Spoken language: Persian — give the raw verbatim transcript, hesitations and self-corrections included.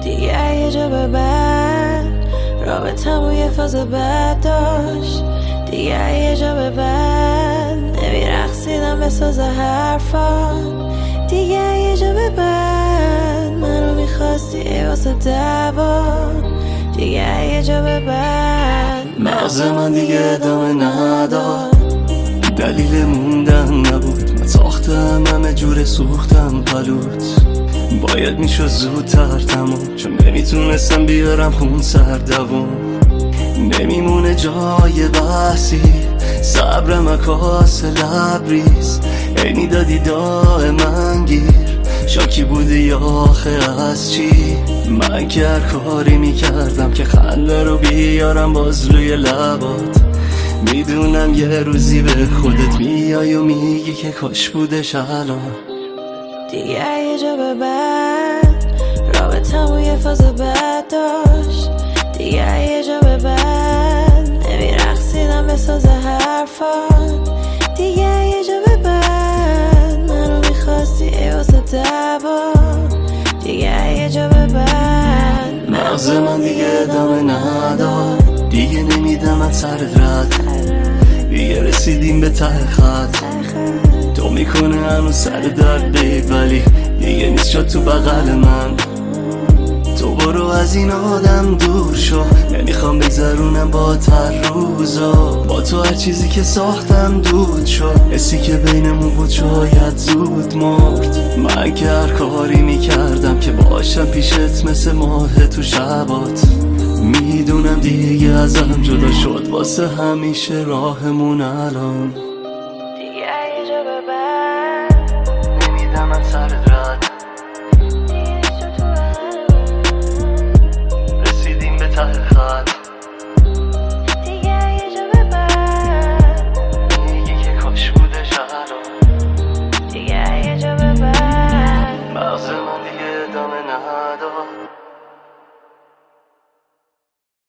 دیگه یه جا به بعد رابطمون یه فاز بد داشت. دیگه یه جا به بعد نمیرقصیدم به ساز حرفان. دیگه یه جا به بعد منو میخواستی واسه دعوا. دیگه یه جا به بعد مغز من دیگه ادامه نداد، دلیل موندن نبود. من ساختم همه جور سوختم پلوت، باید میشد زودتر تموم، چون نمیتونستم بیارم خون سر دوم. نمیمونه جای بحثی، صبرم اکاس لبریز. اینی دادی داء من گیر، شاکی بودی یا آخه از چی؟ من که هر کاری میکردم که خنده رو بیارم باز روی لبات. میدونم یه روزی به خودت میای و میگی که کاش بودش الان. دیگه یه جا به بعد رابطمون یه فاز بد داشت. دیگه یه جا به بعد نمیرقصیدم به ساز حرفان. دیگه یه جا به بعد منو میخواستی واسه دعوا. دیگه یه جا به بعد مغز من دیگه ادامه نداد، دیگه نمیدم سرت رد. دیگه رسیدیم به ته خط، تو میکنه هنوز سر درد بیب، ولی دیگه نیست شد تو بغل من. تو برو از این آدم دور شو، نمیخوام بگذرونم با تر روزا. با تو هر چیزی که ساختم دود شد، حسی که بینمون بود شاید زود مرد. من که هر کاری میکردم که باشم پیشت مثل ماه تو شبات. میدونم دیگه ازم جدا شد واسه همیشه راهمون الان. دیگه یه جا به بعد نمیدم من سر